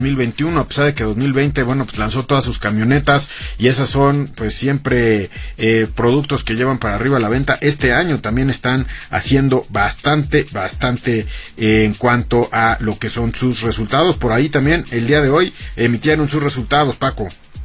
2021, a pesar de que 2020, bueno, pues lanzó todas sus camionetas y esas son pues siempre productos que llevan para arriba la venta. Este año también están haciendo bastante en cuanto a lo que son sus resultados. Por ahí también el día de hoy emitieron sus resultados, Paco.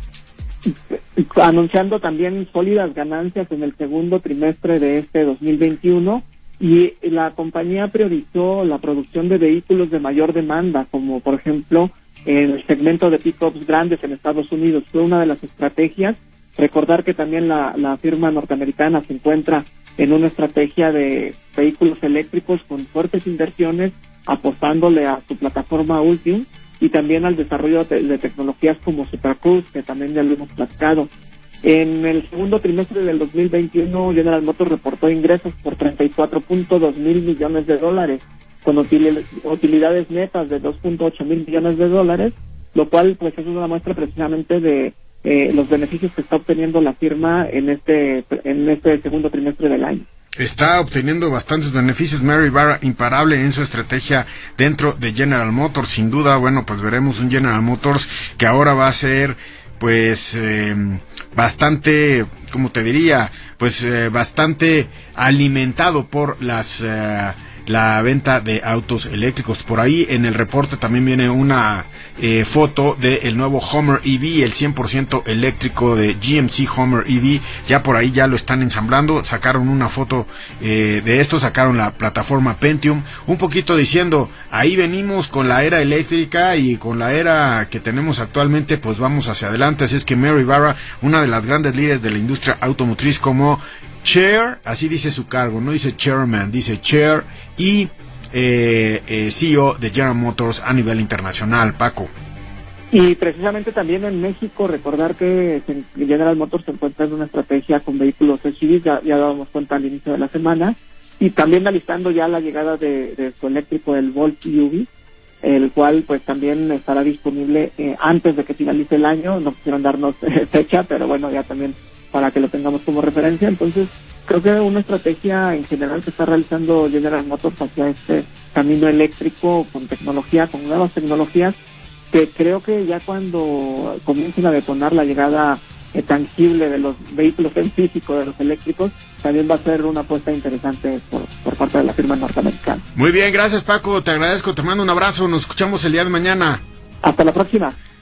Anunciando también sólidas ganancias en el segundo trimestre de este 2021, y la compañía priorizó la producción de vehículos de mayor demanda, como por ejemplo en el segmento de pickups grandes en Estados Unidos. Fue una de las estrategias. Recordar que también la firma norteamericana se encuentra en una estrategia de vehículos eléctricos con fuertes inversiones, apostándole a su plataforma Ultium y también al desarrollo de tecnologías como Super Cruise, que también ya lo hemos platicado. En el segundo trimestre del 2021, General Motors reportó ingresos por 34.2 mil millones de dólares, con utilidades netas de 2.8 mil millones de dólares, lo cual pues es una muestra precisamente de los beneficios que está obteniendo la firma en este segundo trimestre del año. Está obteniendo bastantes beneficios Mary Barra, imparable en su estrategia dentro de General Motors. Sin duda, bueno, pues veremos un General Motors que ahora va a ser pues bastante, ¿cómo te diría? Pues bastante alimentado por la venta de autos eléctricos. Por ahí en el reporte también viene una foto del nuevo Hummer EV, el 100% eléctrico de GMC Hummer EV. Ya por ahí ya lo están ensamblando, sacaron una foto de esto, sacaron la plataforma Pentium, un poquito diciendo, ahí venimos con la era eléctrica y con la era que tenemos actualmente, pues vamos hacia adelante. Así es que Mary Barra, una de las grandes líderes de la industria automotriz, como Chair, así dice su cargo, no dice Chairman, dice Chair, y CEO de General Motors a nivel internacional, Paco. Y precisamente también en México, recordar que General Motors se encuentra en una estrategia con vehículos SUVs, ya dábamos cuenta al inicio de la semana, y también alistando ya la llegada de su eléctrico, el Volt UV, el cual pues también estará disponible antes de que finalice el año. No quisieron darnos fecha, pero bueno, ya también para que lo tengamos como referencia. Entonces, creo que una estrategia en general que está realizando General Motors hacia este camino eléctrico con tecnología, con nuevas tecnologías, que creo que ya cuando comiencen a detonar la llegada tangible de los vehículos en físico, de los eléctricos, también va a ser una apuesta interesante por parte de la firma norteamericana. Muy bien, gracias Paco, te agradezco, te mando un abrazo, nos escuchamos el día de mañana. Hasta la próxima.